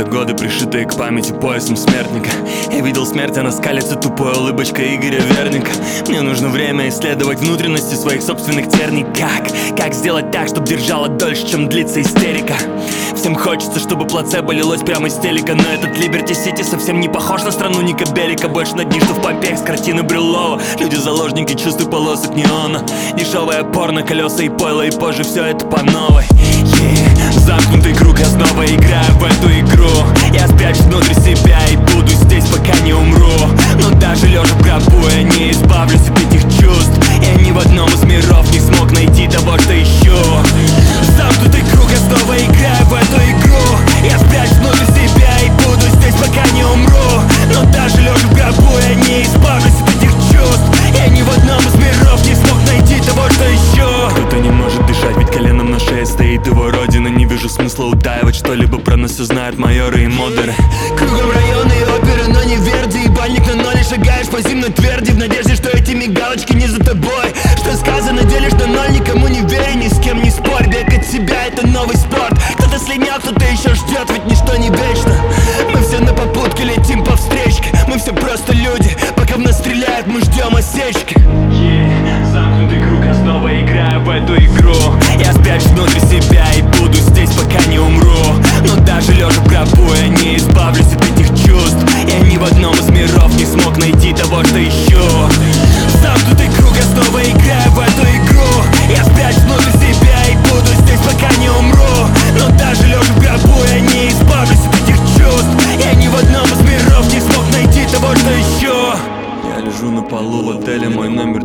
годы, пришитые к памяти поясом смертника. Я видел смерть, она скалится тупой улыбочкой Игоря Верника. Мне нужно время исследовать внутренности своих собственных терний. Как сделать так, чтобы держала дольше, чем длится истерика? Всем хочется, чтобы плацебо лилось прямо из телека, но этот Liberty City совсем не похож на страну Ника Белика. Больше на дни, что в Помпеях с картины Брюллова. Люди заложники чувств и полосок неона. Дешевое порно, колеса и пойло, и позже все это по новой. Замкнутый круг, я снова играю в эту игру. Я спрячу внутри себя и буду здесь, пока не умру. Но даже лежа в гробу я не избавлюсь от этих чувств. Я ни в одном из миров не смог найти того, что ищу. Замкнутый круг, я снова играю в эту игру. Я спрячу внутри себя и буду здесь, пока не умру. Но даже лежа в гробу я не избавлюсь от этих чувств. Я ни в одном из миров не смог найти того, что ищу. Кто-то не может дышать, ведь коленом на шее стоит его родина. Не вижу смысла утаивать что-либо, про нас все знают майоры и модеры. Кругом районы и оперы, но не Верди. И бальник на ноле, шагаешь по зимной тверди, в надежде, что эти мигалочки не за тобой. Что сказано, делишь на ноль, никому не верь, ни с кем не спорь. Бег от себя — это новый спорт. Кто-то слинял, кто-то еще ждет, ведь ничто не вечно. Мы все на попутке летим по встречке. Мы все просто люди, пока в нас стреляют, мы ждем осечки. Замкнутый круг, я снова играю в эту игру. Я спрячу внутри себя и буду здесь, пока не умру. Но даже лежа в гробу я не избавлюсь от этих чувств. Я ни в одном из миров не смог найти того, что ищу. Замкнутый круг, я снова играю в эту игру. Я спрячу внутри себя и буду здесь, пока не умру. Но даже лежа в гробу я не избавлюсь от этих чувств. Я ни в одном из миров не смог найти того, что ищу. Я лежу на полу в отеле, мой номер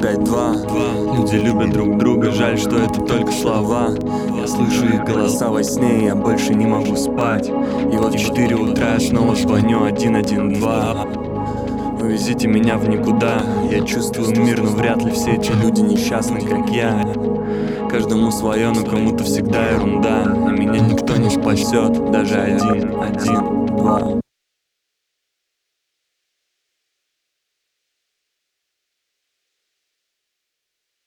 952. Люди любят друг друга, жаль, что это только слова. Я слышу их голоса во сне, и я больше не могу спать. И вот в 4 утра я снова звоню 112. Увезите меня в никуда. Я чувствую мир, но вряд ли все эти люди несчастны, как я. Каждому свое, но кому-то всегда ерунда. И меня никто не спасет, даже 112.